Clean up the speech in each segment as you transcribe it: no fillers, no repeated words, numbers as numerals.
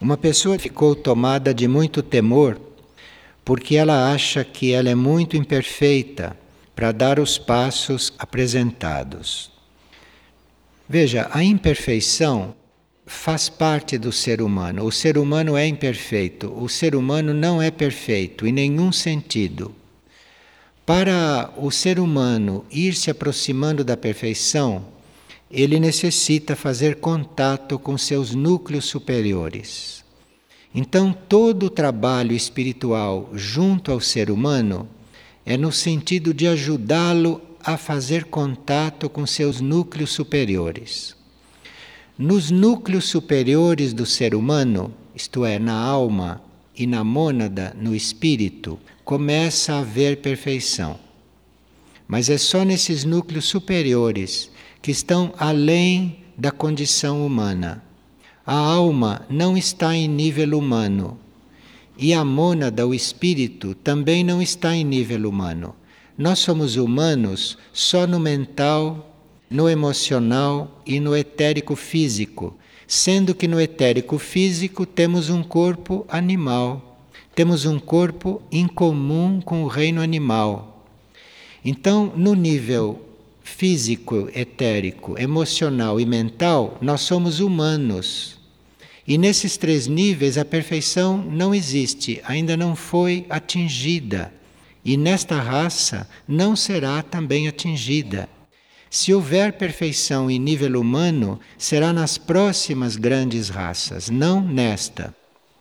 Uma pessoa ficou tomada de muito temor porque ela acha que ela é muito imperfeita para dar os passos apresentados. Veja, a imperfeição faz parte do ser humano. O ser humano é imperfeito. O ser humano não é perfeito em nenhum sentido. Para o ser humano ir se aproximando da perfeição, ele necessita fazer contato com seus núcleos superiores. Então, todo o trabalho espiritual junto ao ser humano é no sentido de ajudá-lo a fazer contato com seus núcleos superiores. Nos núcleos superiores do ser humano, isto é, na alma e na mônada, no espírito, começa a haver perfeição. Mas é só nesses núcleos superiores que estão além da condição humana. A alma não está em nível humano. E a mônada, o espírito, também não está em nível humano. Nós somos humanos só no mental, no emocional e no etérico físico, sendo que no etérico físico temos um corpo animal, temos um corpo incomum com o reino animal. Então, no nível físico, etérico, emocional e mental, nós somos humanos. E nesses três níveis a perfeição não existe, ainda não foi atingida. E nesta raça não será também atingida. Se houver perfeição em nível humano, será nas próximas grandes raças, não nesta.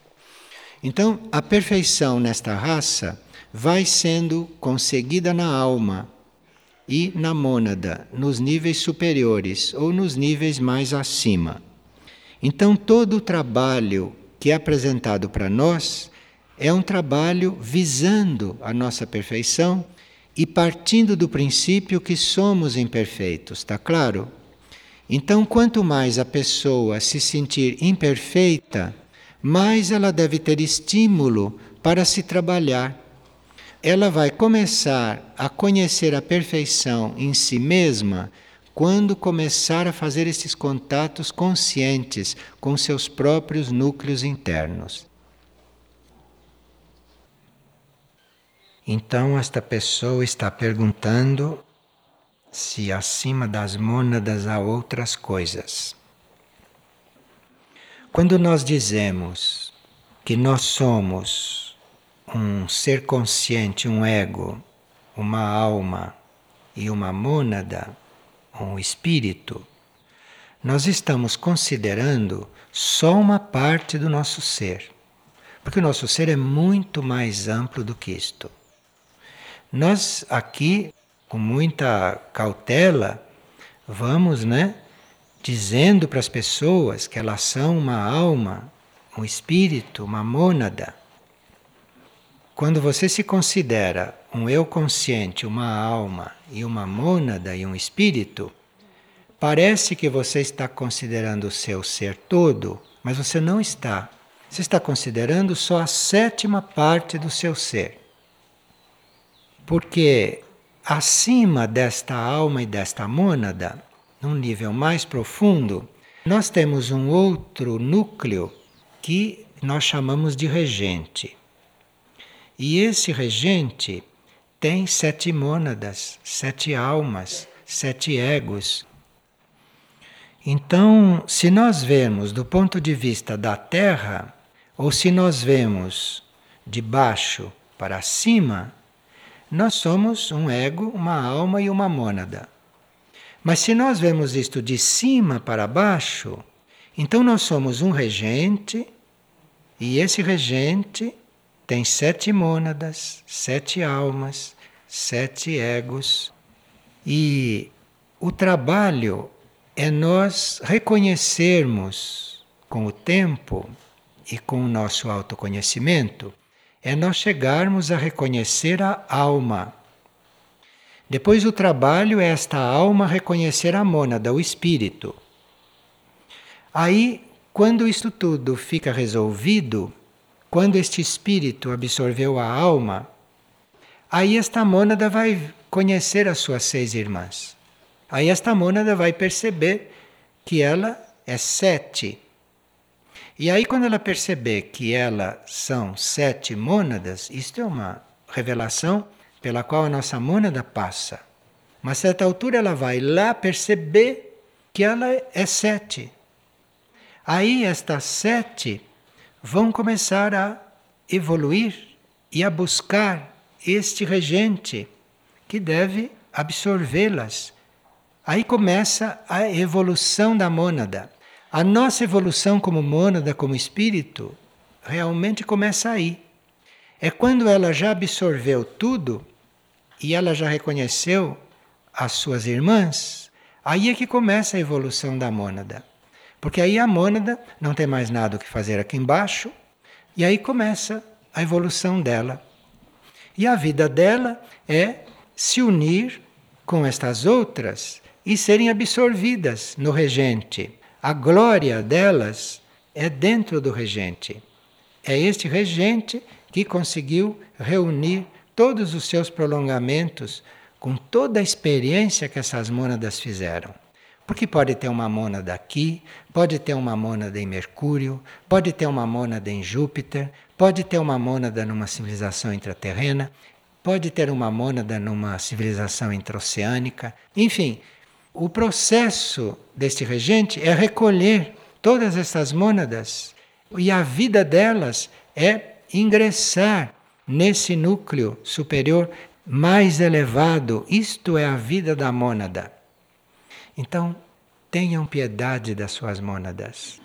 Então, a perfeição nesta raça vai sendo conseguida na alma e na mônada, nos níveis superiores ou nos níveis mais acima. Então, todo o trabalho que é apresentado para nós é um trabalho visando a nossa perfeição e partindo do princípio que somos imperfeitos, está claro? Então, quanto mais a pessoa se sentir imperfeita, mais ela deve ter estímulo para se trabalhar. Ela vai começar a conhecer a perfeição em si mesma quando começar a fazer esses contatos conscientes com seus próprios núcleos internos. Então, esta pessoa está perguntando se acima das mônadas há outras coisas. Quando nós dizemos que nós somos um ser consciente, um ego, uma alma e uma mônada, um espírito, nós estamos considerando só uma parte do nosso ser. Porque o nosso ser é muito mais amplo do que isto. Nós aqui, com muita cautela, vamos, dizendo para as pessoas que elas são uma alma, um espírito, uma mônada. Quando você se considera um eu consciente, uma alma e uma mônada e um espírito, parece que você está considerando o seu ser todo, mas você não está. Você está considerando só a sétima parte do seu ser. Porque acima desta alma e desta mônada, num nível mais profundo, nós temos um outro núcleo que nós chamamos de regente. E esse regente tem 7 mônadas, 7 almas, 7 egos. Então, se nós vemos do ponto de vista da Terra, ou se nós vemos de baixo para cima, nós somos um ego, uma alma e uma mônada. Mas se nós vemos isto de cima para baixo, então nós somos um regente, e esse regente tem 7 mônadas, 7 almas, 7 egos. E o trabalho é nós reconhecermos com o tempo e com o nosso autoconhecimento, é nós chegarmos a reconhecer a alma. Depois o trabalho é esta alma reconhecer a mônada, o espírito. Aí, quando isto tudo fica resolvido, quando este espírito absorveu a alma, aí esta mônada vai conhecer as suas 6 irmãs. Aí esta mônada vai perceber que ela é 7. E aí, quando ela perceber que elas são 7 mônadas, isto é uma revelação pela qual a nossa mônada passa. Mas a certa altura ela vai lá perceber que ela é 7. Aí estas 7 vão começar a evoluir e a buscar este regente que deve absorvê-las. Aí começa a evolução da mônada. A nossa evolução como mônada, como espírito, realmente começa aí. É quando ela já absorveu tudo e ela já reconheceu as suas irmãs, aí é que começa a evolução da mônada. Porque aí a mônada não tem mais nada o que fazer aqui embaixo, e aí começa a evolução dela. E a vida dela é se unir com estas outras e serem absorvidas no regente. A glória delas é dentro do regente. É este regente que conseguiu reunir todos os seus prolongamentos com toda a experiência que essas mônadas fizeram. Porque pode ter uma mônada aqui, pode ter uma mônada em Mercúrio, pode ter uma mônada em Júpiter, pode ter uma mônada numa civilização intraterrena, pode ter uma mônada numa civilização intraoceânica. Enfim, o processo deste regente é recolher todas essas mônadas e a vida delas é ingressar nesse núcleo superior mais elevado. Isto é a vida da mônada. Então, tenham piedade das suas mônadas.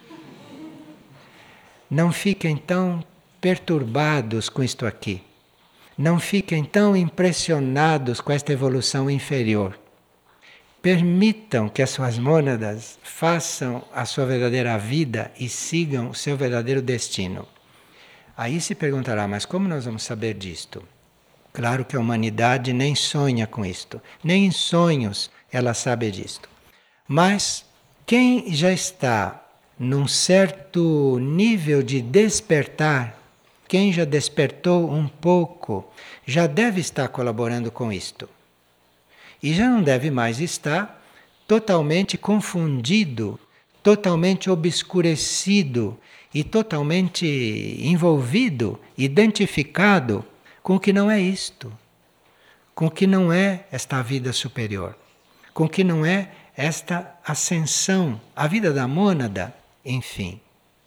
Não fiquem tão perturbados com isto aqui. Não fiquem tão impressionados com esta evolução inferior. Permitam que as suas mônadas façam a sua verdadeira vida e sigam o seu verdadeiro destino. Aí se perguntará, mas como nós vamos saber disto? Claro que a humanidade nem sonha com isto, nem em sonhos ela sabe disto. Mas quem já está num certo nível de despertar, quem já despertou um pouco, já deve estar colaborando com isto. E já não deve mais estar totalmente confundido, totalmente obscurecido e totalmente envolvido, identificado com o que não é isto, com o que não é esta vida superior, com o que não é esta ascensão, a vida da mônada, enfim.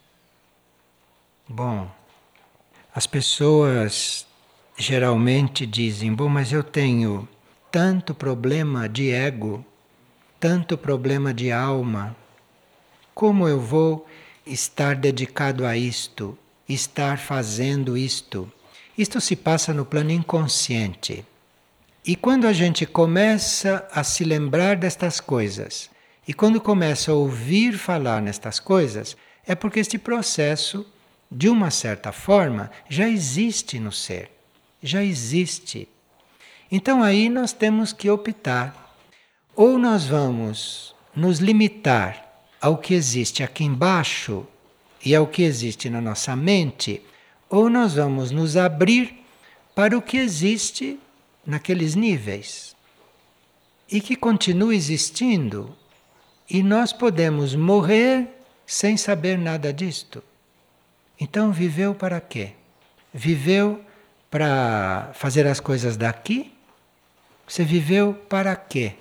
Bom, as pessoas geralmente dizem, bom, mas eu tenho tanto problema de ego, tanto problema de alma, como eu vou estar dedicado a isto, estar fazendo isto? Isto se passa no plano inconsciente. E quando a gente começa a se lembrar destas coisas, e quando começa a ouvir falar nestas coisas, é porque este processo, de uma certa forma, já existe no ser. Já existe. Então aí nós temos que optar. Ou nós vamos nos limitar ao que existe aqui embaixo e ao que existe na nossa mente, ou nós vamos nos abrir para o que existe naqueles níveis e que continua existindo, e nós podemos morrer sem saber nada disto. Então viveu para quê? Viveu para fazer as coisas daqui? Você viveu para quê?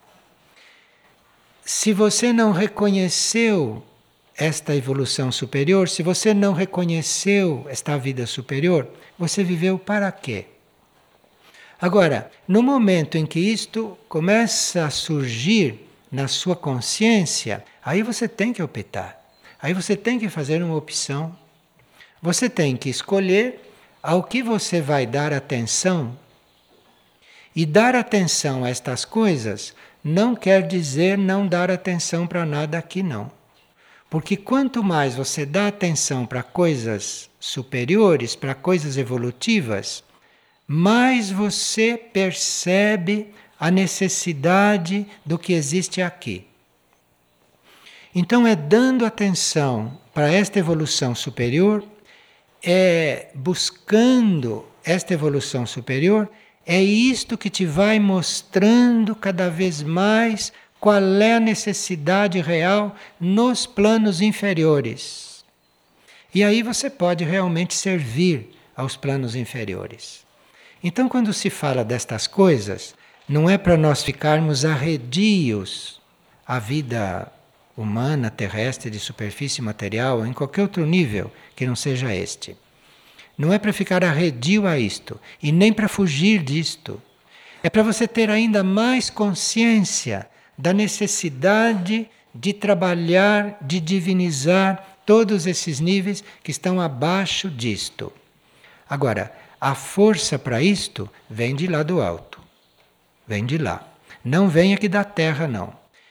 Se você não reconheceu esta evolução superior, se você não reconheceu esta vida superior, você viveu para quê? Agora, no momento em que isto começa a surgir na sua consciência, aí você tem que optar. Aí você tem que fazer uma opção. Você tem que escolher ao que você vai dar atenção. E dar atenção a estas coisas não quer dizer não dar atenção para nada aqui, não. Porque quanto mais você dá atenção para coisas superiores, para coisas evolutivas, mais você percebe a necessidade do que existe aqui. Então é dando atenção para esta evolução superior, é buscando esta evolução superior, é isto que te vai mostrando cada vez mais qual é a necessidade real nos planos inferiores. E aí você pode realmente servir aos planos inferiores. Então, quando se fala destas coisas, não é para nós ficarmos arredios à vida humana, terrestre, de superfície material, ou em qualquer outro nível que não seja este. Não é para ficar arredio a isto, e nem para fugir disto. É para você ter ainda mais consciência da necessidade de trabalhar, de divinizar todos esses níveis que estão abaixo disto. Agora, a força para isto vem de lá do alto. Vem de lá. Não vem aqui da terra, não.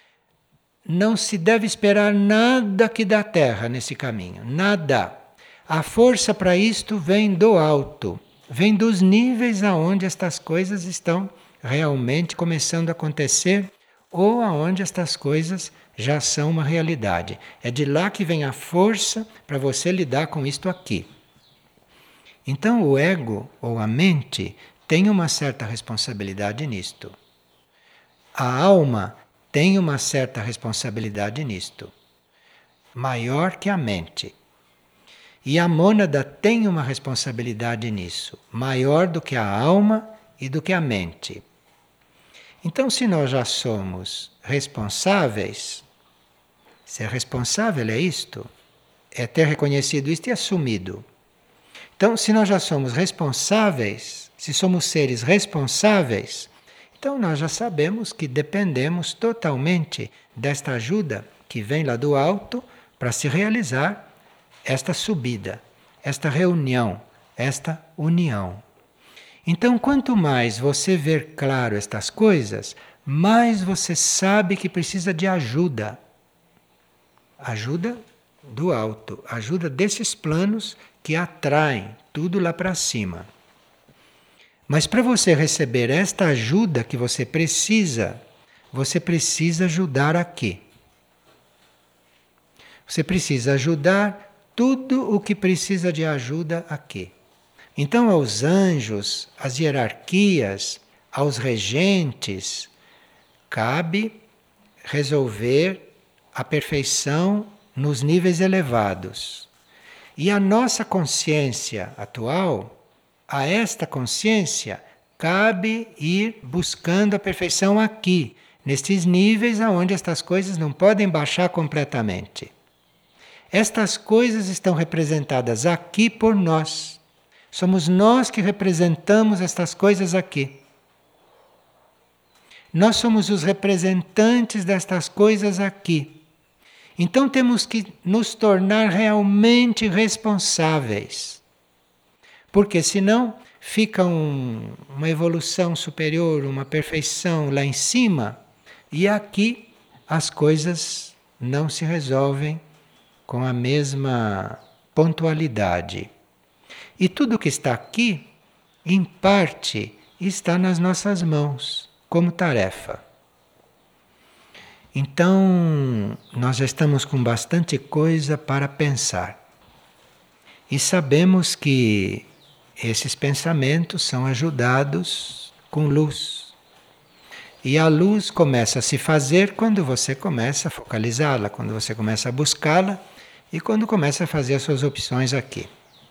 Não se deve esperar nada aqui da terra nesse caminho. Nada. A força para isto vem do alto. Vem dos níveis aonde estas coisas estão realmente começando a acontecer ou aonde estas coisas já são uma realidade. É de lá que vem a força para você lidar com isto aqui. Então o ego ou a mente tem uma certa responsabilidade nisto. A alma tem uma certa responsabilidade nisto, maior que a mente. E a mônada tem uma responsabilidade nisso, maior do que a alma e do que a mente. Então, se nós já somos responsáveis, ser responsável é isto, é ter reconhecido isto e assumido. Então, se nós já somos responsáveis, se somos seres responsáveis, então nós já sabemos que dependemos totalmente desta ajuda que vem lá do alto para se realizar esta subida, esta reunião, esta união. Então, quanto mais você ver claro estas coisas, mais você sabe que precisa de ajuda. Ajuda do alto, ajuda desses planos que atraem tudo lá para cima. Mas para você receber esta ajuda que você precisa ajudar aqui. Você precisa ajudar tudo o que precisa de ajuda aqui. Então, aos anjos, às hierarquias, aos regentes, cabe resolver a perfeição nos níveis elevados. E a nossa consciência atual, a esta consciência, cabe ir buscando a perfeição aqui, nestes níveis aonde estas coisas não podem baixar completamente. Estas coisas estão representadas aqui por nós. Somos nós que representamos estas coisas aqui. Nós somos os representantes destas coisas aqui. Então temos que nos tornar realmente responsáveis. Porque senão fica uma evolução superior, uma perfeição lá em cima, e aqui as coisas não se resolvem com a mesma pontualidade. E tudo que está aqui, em parte, está nas nossas mãos, como tarefa. Então, nós já estamos com bastante coisa para pensar. E sabemos que esses pensamentos são ajudados com luz. E a luz começa a se fazer quando você começa a focalizá-la, quando você começa a buscá-la e quando começa a fazer as suas opções aqui.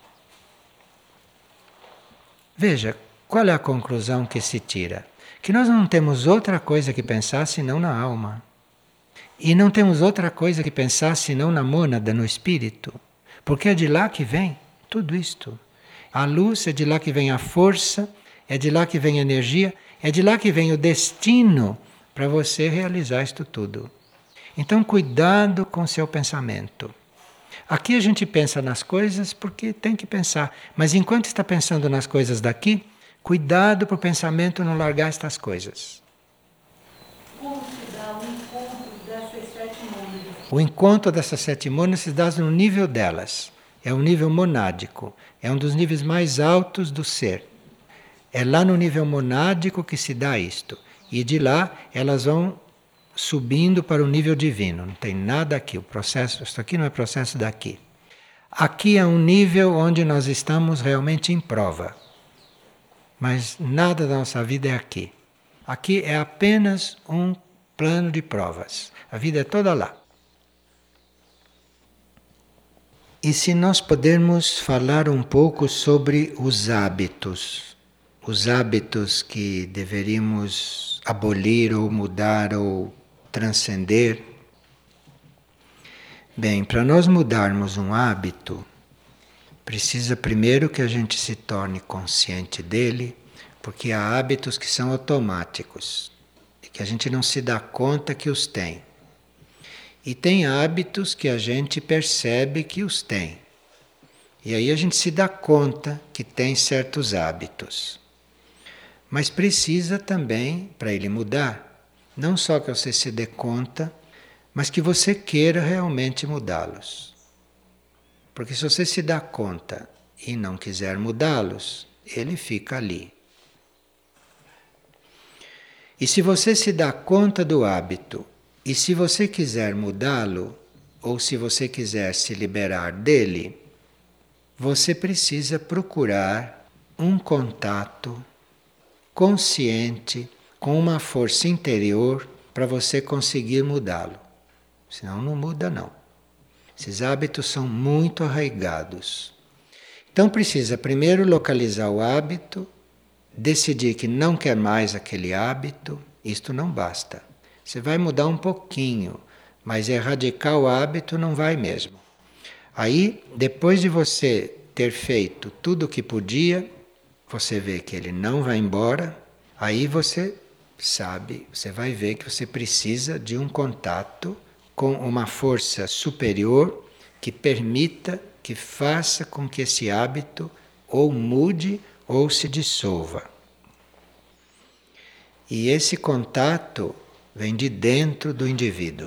Veja, qual é a conclusão que se tira? Que nós não temos outra coisa que pensar senão na alma. E não temos outra coisa que pensar senão na mônada, no espírito. Porque é de lá que vem tudo isto. A luz é de lá que vem a força, é de lá que vem a energia, é de lá que vem o destino para você realizar isto tudo. Então, cuidado com o seu pensamento. Aqui a gente pensa nas coisas porque tem que pensar, mas enquanto está pensando nas coisas daqui, cuidado para o pensamento não largar estas coisas. Como se dá o encontro dessas 7 mônadas? O encontro dessas 7 mônadas se dá no nível delas. É um nível monádico, é um dos níveis mais altos do ser. É lá no nível monádico que se dá isto. E de lá elas vão subindo para o nível divino. Não tem nada aqui. O processo, isso aqui não é processo daqui. Aqui é um nível onde nós estamos realmente em prova. Mas nada da nossa vida é aqui. Aqui é apenas um plano de provas. A vida é toda lá. E se nós pudermos falar um pouco sobre os hábitos que deveríamos abolir ou mudar ou transcender. Bem, para nós mudarmos um hábito, precisa primeiro que a gente se torne consciente dele, porque há hábitos que são automáticos e que a gente não se dá conta que os tem. E tem hábitos que a gente percebe que os tem. E aí a gente se dá conta que tem certos hábitos. Mas precisa também, para ele mudar, não só que você se dê conta, mas que você queira realmente mudá-los. Porque se você se dá conta e não quiser mudá-los, ele fica ali. E se você se dá conta do hábito, e se você quiser mudá-lo, ou se você quiser se liberar dele, você precisa procurar um contato consciente com uma força interior para você conseguir mudá-lo. Senão não muda não. Esses hábitos são muito arraigados. Então precisa primeiro localizar o hábito, decidir que não quer mais aquele hábito. Isto não basta. Você vai mudar um pouquinho, mas erradicar o hábito não vai mesmo. Aí, depois de você ter feito tudo o que podia, você vê que ele não vai embora, aí você sabe, você vai ver que você precisa de um contato com uma força superior que permita, que faça com que esse hábito ou mude ou se dissolva. E esse contato vem de dentro do indivíduo.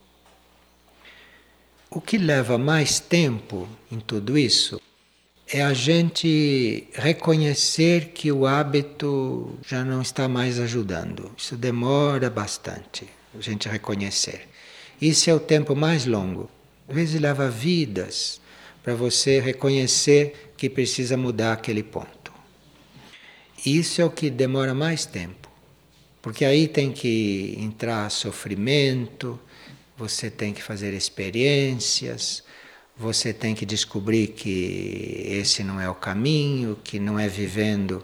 O que leva mais tempo em tudo isso é a gente reconhecer que o hábito já não está mais ajudando. Isso demora bastante, a gente reconhecer. Isso é o tempo mais longo. Às vezes leva vidas para você reconhecer que precisa mudar aquele ponto. Isso é o que demora mais tempo. Porque aí tem que entrar sofrimento, você tem que fazer experiências, você tem que descobrir que esse não é o caminho, que não é vivendo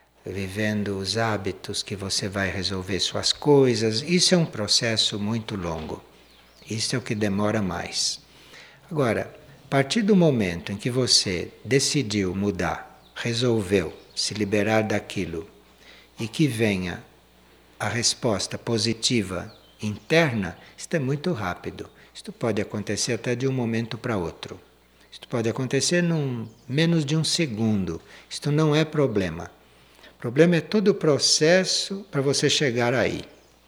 os hábitos que você vai resolver suas coisas. Isso é um processo muito longo. Isso é o que demora mais. Agora, a partir do momento em que você decidiu mudar, resolveu se liberar daquilo e que venha a resposta positiva interna, isto é muito rápido. Isto pode acontecer até de um momento para outro. Isto pode acontecer num menos de um segundo. Isto não é problema. O problema é todo o processo para você chegar aí.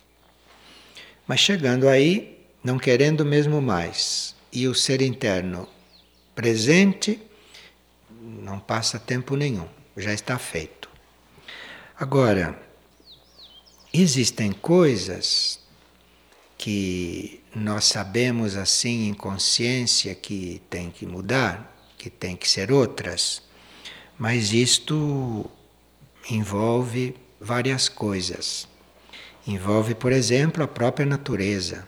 Mas chegando aí, não querendo mesmo mais, e o ser interno presente, não passa tempo nenhum, já está feito. Agora, existem coisas que nós sabemos assim em consciência que tem que mudar, que tem que ser outras, mas isto envolve várias coisas. Envolve, por exemplo, a própria natureza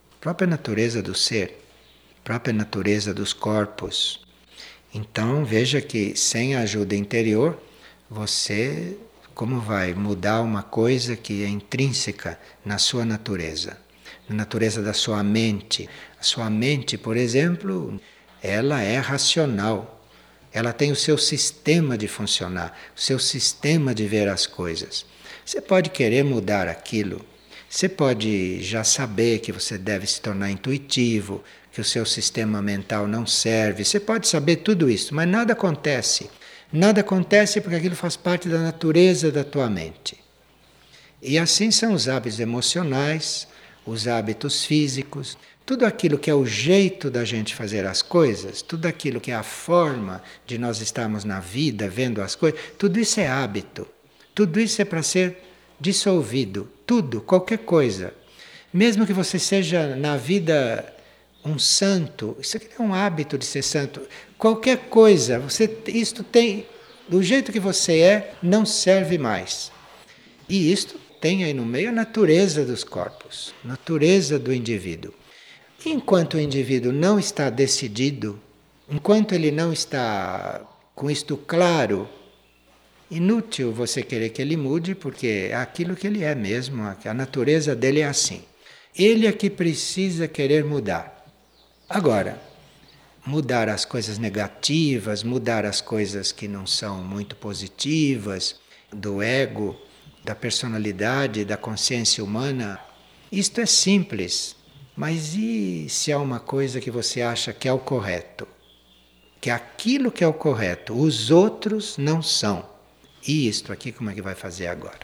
do ser, a própria natureza dos corpos. Então veja que sem a ajuda interior, você como vai mudar uma coisa que é intrínseca na sua natureza? Na natureza da sua mente. A sua mente, por exemplo, ela é racional. Ela tem o seu sistema de funcionar, o seu sistema de ver as coisas. Você pode querer mudar aquilo. Você pode já saber que você deve se tornar intuitivo, que o seu sistema mental não serve. Você pode saber tudo isso, mas nada acontece. Nada acontece porque aquilo faz parte da natureza da tua mente. E assim são os hábitos emocionais, os hábitos físicos, tudo aquilo que é o jeito da gente fazer as coisas, tudo aquilo que é a forma de nós estarmos na vida, vendo as coisas, tudo isso é hábito. Tudo isso é para ser dissolvido. Tudo, qualquer coisa. Mesmo que você seja na vida um santo, isso aqui é um hábito de ser santo. Qualquer coisa, isto tem, do jeito que você é, não serve mais. E isto tem aí no meio a natureza dos corpos, natureza do indivíduo. Enquanto o indivíduo não está decidido Enquanto ele não está com isto claro, inútil você querer que ele mude, porque é aquilo que ele é mesmo, a natureza dele é assim. Ele é que precisa querer mudar. Agora, mudar as coisas negativas, mudar as coisas que não são muito positivas, do ego, da personalidade, da consciência humana, isto é simples. Mas e se há uma coisa que você acha que é o correto? Que aquilo que é o correto, os outros não são. E isto aqui, como é que vai fazer agora?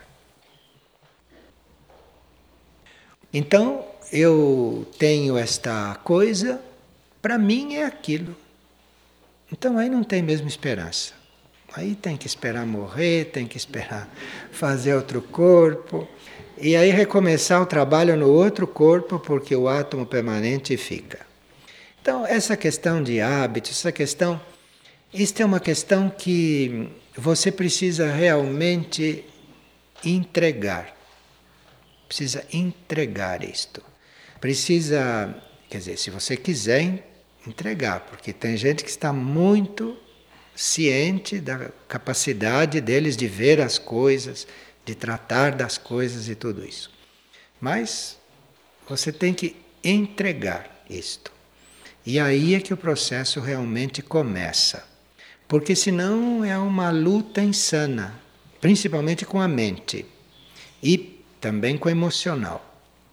Então, eu tenho esta coisa, para mim é aquilo. Então aí não tem mesmo esperança. Aí tem que esperar morrer, tem que esperar fazer outro corpo. E aí recomeçar o trabalho no outro corpo, porque o átomo permanente fica. Então, essa questão de hábitos, isto é uma questão que você precisa realmente entregar. Precisa entregar isto. Precisa, quer dizer, se você quiser entregar, porque tem gente que está muito ciente da capacidade deles de ver as coisas, de tratar das coisas e tudo isso. Mas você tem que entregar isto. E aí é que o processo realmente começa. Porque senão é uma luta insana, principalmente com a mente e também com o emocional.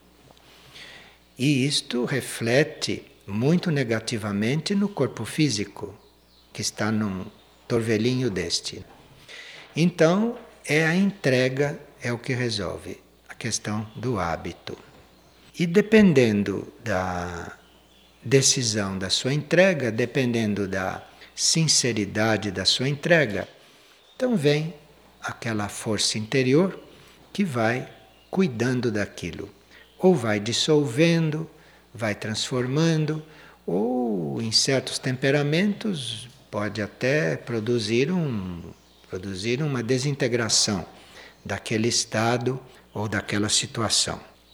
E isto reflete muito negativamente no corpo físico, que está num torvelinho deste. Então, é a entrega, é o que resolve a questão do hábito. E dependendo da decisão da sua entrega, dependendo da sinceridade da sua entrega, então vem aquela força interior que vai cuidando daquilo. Ou vai dissolvendo, vai transformando, ou em certos temperamentos pode até produzir uma desintegração daquele estado ou daquela situação.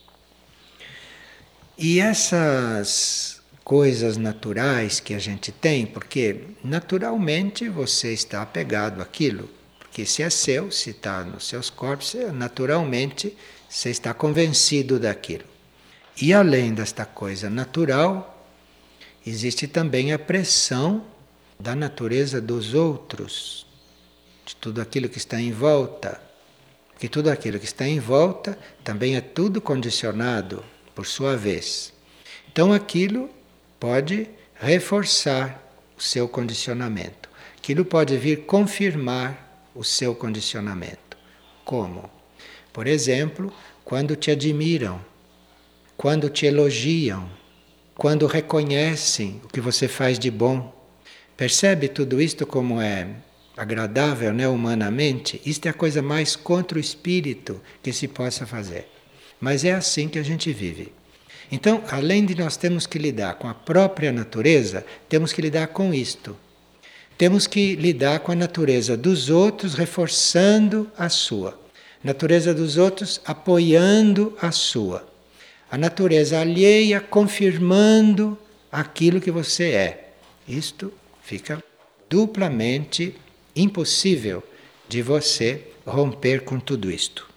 E essas coisas naturais que a gente tem, porque naturalmente você está apegado àquilo, porque se é seu, se está nos seus corpos, naturalmente você está convencido daquilo. E além desta coisa natural, existe também a pressão da natureza dos outros, de tudo aquilo que está em volta. Que tudo aquilo que está em volta também é tudo condicionado, por sua vez. Então aquilo pode reforçar o seu condicionamento. Aquilo pode vir confirmar o seu condicionamento. Como? Por exemplo, quando te admiram, quando te elogiam, quando reconhecem o que você faz de bom. Percebe tudo isto como é agradável, né, humanamente? Isto é a coisa mais contra o espírito que se possa fazer. Mas é assim que a gente vive. Então, além de nós termos que lidar com a própria natureza, temos que lidar com isto. Temos que lidar com a natureza dos outros, reforçando a sua. Natureza dos outros apoiando a sua. A natureza alheia confirmando aquilo que você é. Isto fica duplamente impossível de você romper com tudo isto.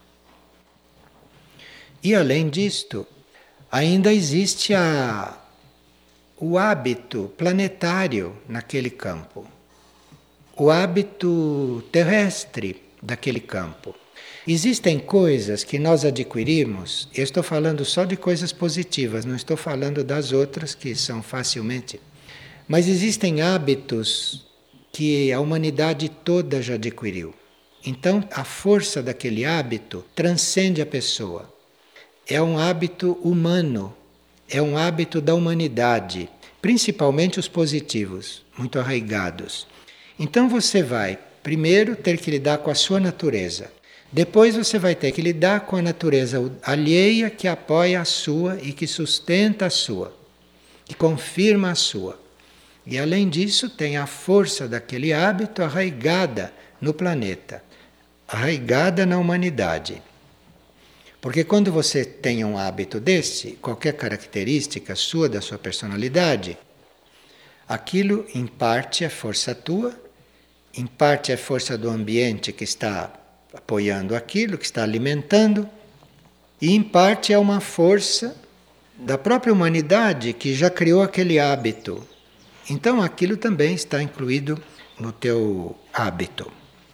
E além disto, ainda existe o hábito planetário naquele campo, o hábito terrestre daquele campo. Existem coisas que nós adquirimos, eu estou falando só de coisas positivas, não estou falando das outras que são facilmente. Mas existem hábitos que a humanidade toda já adquiriu. Então, a força daquele hábito transcende a pessoa. É um hábito humano, é um hábito da humanidade, principalmente os positivos, muito arraigados. Então você vai, primeiro, ter que lidar com a sua natureza. Depois você vai ter que lidar com a natureza alheia que apoia a sua e que sustenta a sua, que confirma a sua. E além disso, tem a força daquele hábito arraigada no planeta, arraigada na humanidade. Porque quando você tem um hábito desse, qualquer característica sua, da sua personalidade, Aquilo, em parte, é força tua, em parte é força do ambiente que está apoiando aquilo, que está alimentando, e em parte é uma força da própria humanidade que já criou aquele hábito. Então aquilo também está incluído no teu hábito.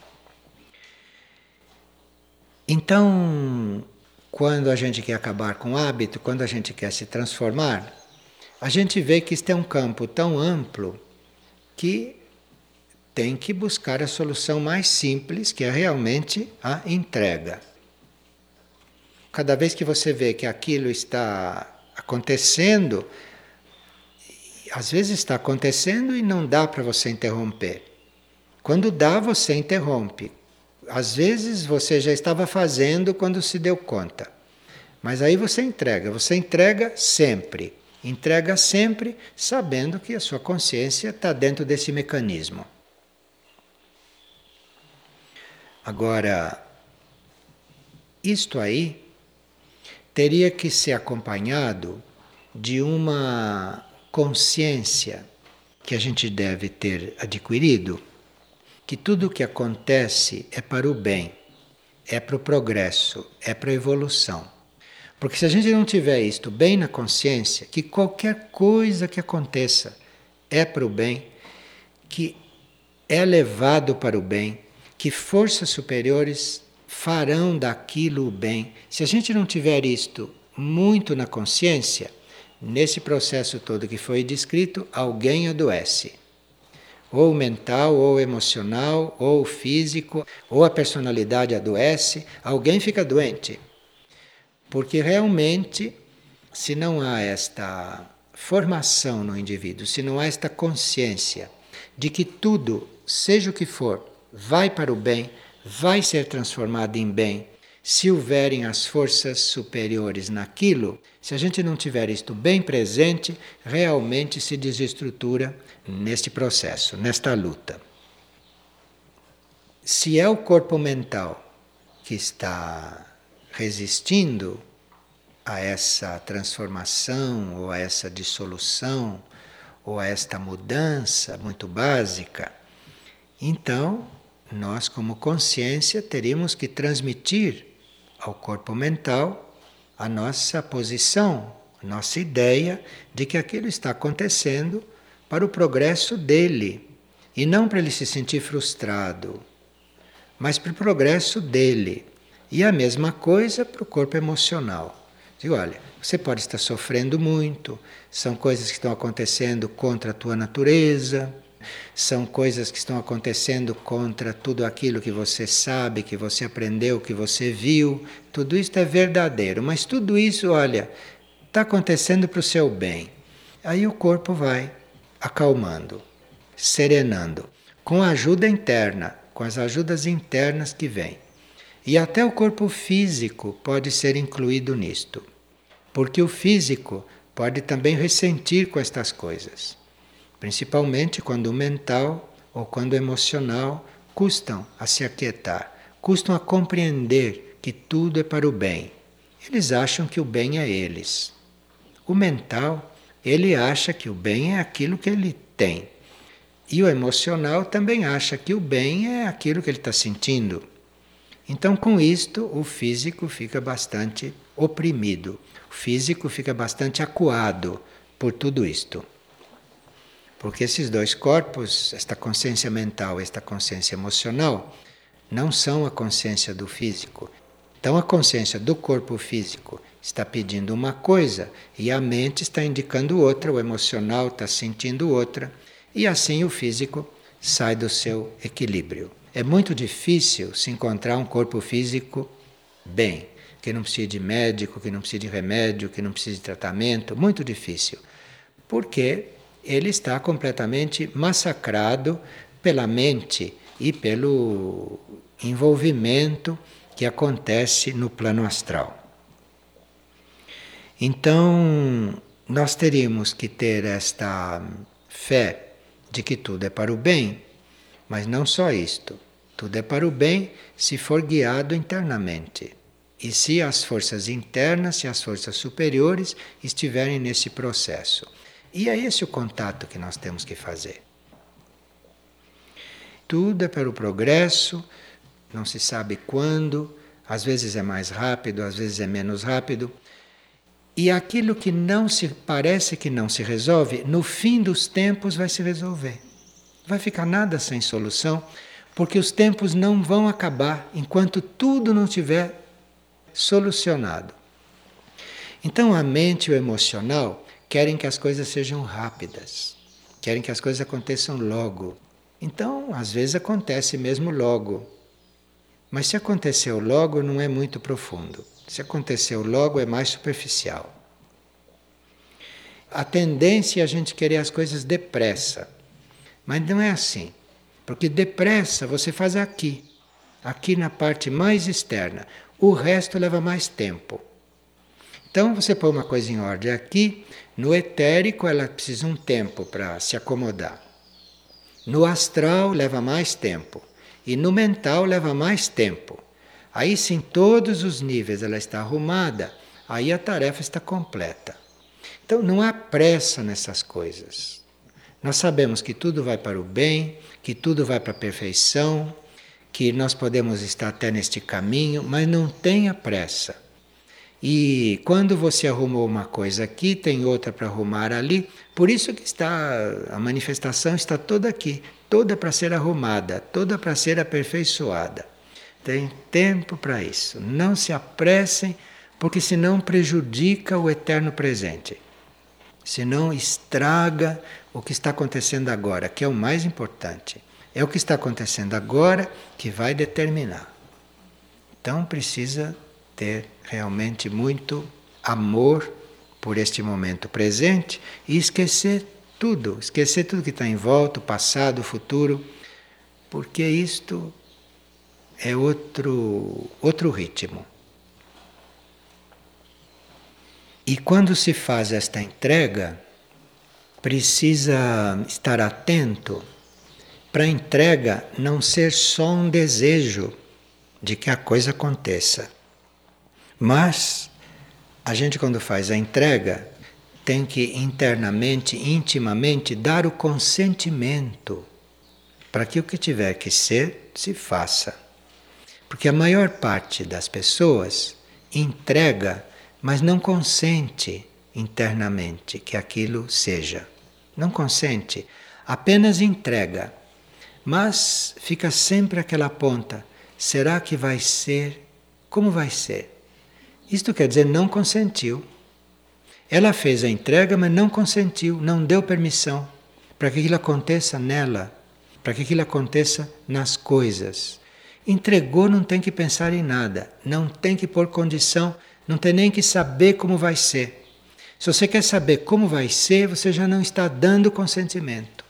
Então, quando a gente quer acabar com o hábito, quando a gente quer se transformar, a gente vê que este é um campo tão amplo que tem que buscar a solução mais simples, que é realmente a entrega. Cada vez que você vê que aquilo está acontecendo, às vezes está acontecendo e não dá para você interromper. Quando dá, você interrompe. Às vezes você já estava fazendo quando se deu conta. Mas aí você entrega sempre. Entrega sempre sabendo que a sua consciência está dentro desse mecanismo. Agora, isto aí teria que ser acompanhado de uma consciência que a gente deve ter adquirido, que tudo o que acontece é para o bem, é para o progresso, é para a evolução. Porque se a gente não tiver isto bem na consciência, que qualquer coisa que aconteça é para o bem, que é levado para o bem, que forças superiores farão daquilo o bem. Se a gente não tiver isto muito na consciência, nesse processo todo que foi descrito, alguém adoece. Ou mental, ou emocional, ou físico, ou a personalidade adoece, alguém fica doente. Porque realmente, se não há esta formação no indivíduo, se não há esta consciência de que tudo, seja o que for, vai para o bem, vai ser transformado em bem, se houverem as forças superiores naquilo, se a gente não tiver isto bem presente, realmente se desestrutura neste processo, nesta luta. Se é o corpo mental que está resistindo a essa transformação, ou a essa dissolução, ou a esta mudança muito básica, então nós, como consciência, teríamos que transmitir ao corpo mental a nossa posição, a nossa ideia de que aquilo está acontecendo para o progresso dele, e não para ele se sentir frustrado, mas para o progresso dele. E a mesma coisa para o corpo emocional. Digo, olha, você pode estar sofrendo muito, são coisas que estão acontecendo contra a tua natureza, são coisas que estão acontecendo contra tudo aquilo que você sabe, que você aprendeu, que você viu. Tudo isso é verdadeiro, mas tudo isso, olha, está acontecendo para o seu bem. Aí o corpo vai acalmando, serenando, com a ajuda interna, com as ajudas internas que vêm. E até o corpo físico pode ser incluído nisto, porque o físico pode também ressentir com estas coisas. Principalmente quando o mental ou quando o emocional custam a se aquietar, custam a compreender que tudo é para o bem. Eles acham que o bem é eles. O mental, ele acha que o bem é aquilo que ele tem. E o emocional também acha que o bem é aquilo que ele está sentindo. Então, com isto, o físico fica bastante oprimido. O físico fica bastante acuado por tudo isto. Porque esses dois corpos, esta consciência mental e esta consciência emocional, não são a consciência do físico. Então a consciência do corpo físico está pedindo uma coisa e a mente está indicando outra, o emocional está sentindo outra, e assim o físico sai do seu equilíbrio. É muito difícil se encontrar um corpo físico bem, que não precisa de médico, que não precisa de remédio, que não precisa de tratamento, muito difícil. Porque ele está completamente massacrado pela mente e pelo envolvimento que acontece no plano astral. Então, nós teríamos que ter esta fé de que tudo é para o bem, mas não só isto. Tudo é para o bem se for guiado internamente. E se as forças internas, se as forças superiores estiverem nesse processo. E é esse o contato que nós temos que fazer. Tudo é para o progresso, não se sabe quando, às vezes é mais rápido, às vezes é menos rápido. E aquilo que não se parece que não se resolve, no fim dos tempos vai se resolver. Não vai ficar nada sem solução, porque os tempos não vão acabar enquanto tudo não estiver solucionado. Então a mente e o emocional querem que as coisas sejam rápidas, querem que as coisas aconteçam logo. Então, às vezes acontece mesmo logo. Mas se aconteceu logo, não é muito profundo. Se aconteceu logo, é mais superficial. A tendência é a gente querer as coisas depressa. Mas não é assim. Porque depressa você faz aqui na parte mais externa. O resto leva mais tempo. Então você põe uma coisa em ordem aqui, no etérico ela precisa um tempo para se acomodar. No astral leva mais tempo. E no mental leva mais tempo. Aí se em todos os níveis ela está arrumada, aí a tarefa está completa. Então não há pressa nessas coisas. Nós sabemos que tudo vai para o bem, que tudo vai para a perfeição, que nós podemos estar até neste caminho, mas não tenha pressa. E quando você arrumou uma coisa aqui, tem outra para arrumar ali, por isso que a manifestação está toda aqui, toda para ser arrumada, toda para ser aperfeiçoada. Tem tempo para isso. Não se apressem, porque senão prejudica o eterno presente. Senão estraga o que está acontecendo agora, que é o mais importante. É o que está acontecendo agora que vai determinar. Então precisa ter realmente muito amor por este momento presente e esquecer tudo que está em volta, o passado, o futuro, porque isto é outro ritmo. E quando se faz esta entrega, precisa estar atento para a entrega não ser só um desejo de que a coisa aconteça. Mas a gente, quando faz a entrega, tem que internamente, intimamente, dar o consentimento para que o que tiver que ser, se faça. Porque a maior parte das pessoas entrega, mas não consente internamente que aquilo seja. Não consente, apenas entrega. Mas fica sempre aquela ponta. Será que vai ser? Como vai ser? Isto quer dizer, não consentiu. Ela fez a entrega, mas não consentiu, não deu permissão para que aquilo aconteça nela, para que aquilo aconteça nas coisas. Entregou, não tem que pensar em nada, não tem que pôr condição, não tem nem que saber como vai ser. Se você quer saber como vai ser, você já não está dando consentimento.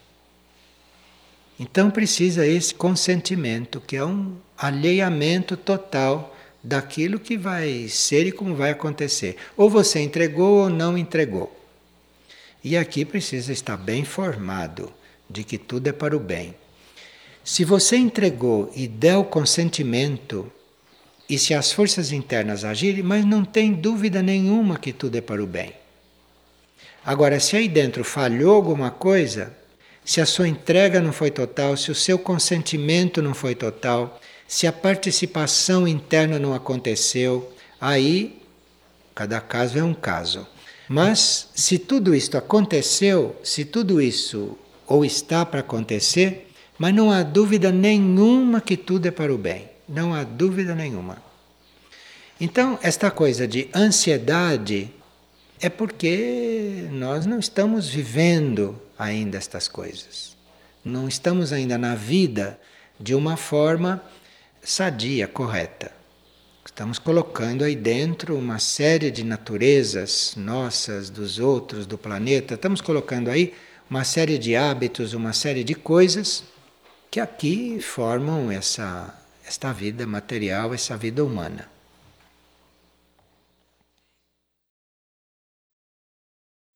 Então precisa esse consentimento, que é um alheiamento total daquilo que vai ser e como vai acontecer. Ou você entregou ou não entregou. E aqui precisa estar bem formado de que tudo é para o bem. Se você entregou e deu consentimento, e se as forças internas agirem, mas não tem dúvida nenhuma que tudo é para o bem. Agora, se aí dentro falhou alguma coisa, se a sua entrega não foi total, se o seu consentimento não foi total, se a participação interna não aconteceu, aí cada caso é um caso. Mas se tudo isto aconteceu, se tudo isso ou está para acontecer, mas não há dúvida nenhuma que tudo é para o bem. Não há dúvida nenhuma. Então, esta coisa de ansiedade é porque nós não estamos vivendo ainda estas coisas. Não estamos ainda na vida de uma forma sadia, correta. Estamos colocando aí dentro uma série de naturezas nossas, dos outros, do planeta. Estamos colocando aí uma série de hábitos, uma série de coisas que aqui formam esta vida material, essa vida humana.